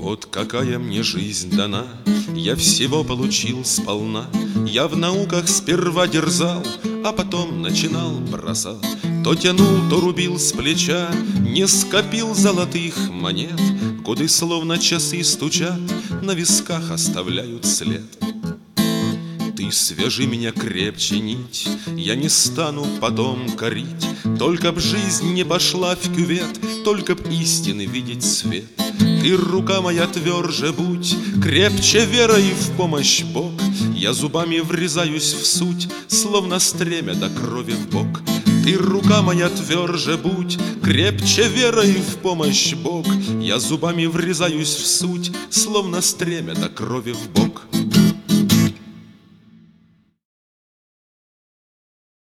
Вот какая мне жизнь дана, я всего получил сполна. Я в науках сперва дерзал, а потом начинал бросал. То тянул, то рубил с плеча, не скопил золотых монет. Годы словно часы стучат, на висках оставляют след. Ты свяжи меня крепче нить, я не стану потом корить. Только б жизнь не пошла в кювет, только б истины видеть свет. Ты, рука моя, тверже будь, крепче верой в помощь Бог. Я зубами врезаюсь в суть, словно стремя до крови в бок. Ты, рука моя, тверже будь, крепче верой в помощь Бог. Я зубами врезаюсь в суть, словно стремя до крови в бок.